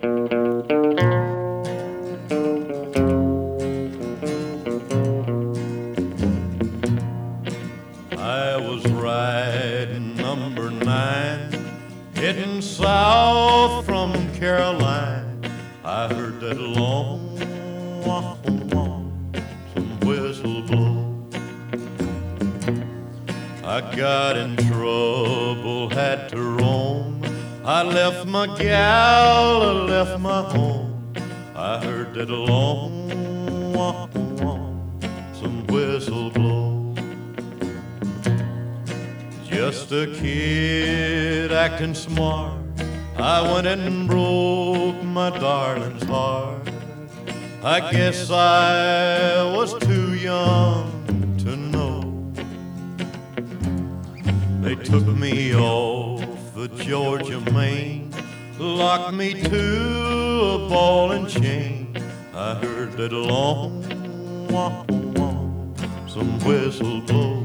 I was riding number 9, heading south from Caroline. I heard that long wah, wah, some whistle blow. I got in trouble, had to roam. I left my gal, I left my home. I heard that long wah, wah, some whistle blow. Just a kid acting smart, I went and broke my darling's heart. I guess I was too young to know. They took me off the Georgia main, locked me to a ball and chain. I heard that long wah, wah, some whistle blow.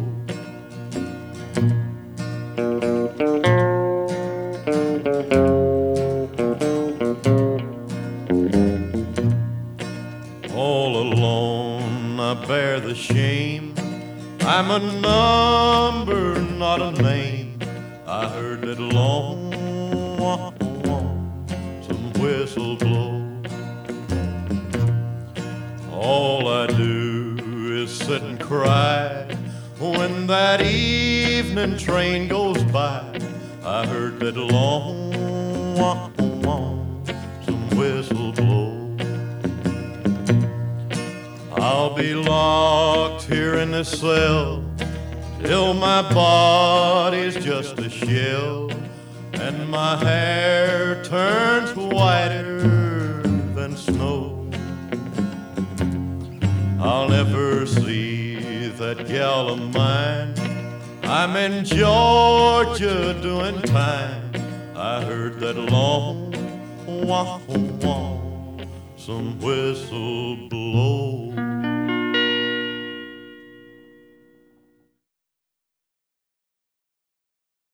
All alone I bear the shame, I'm a number, not a name. I heard that long wah, wah, some whistle blow. All I do is sit and cry when that evening train goes by. I heard that long wah, wah, some whistle blow. I'll be locked here in this cell till my body's just a shell and my hair turns whiter than snow. I'll never see that gal of mine, I'm in Georgia doing time. I heard that long wah, wah, some whistle blow.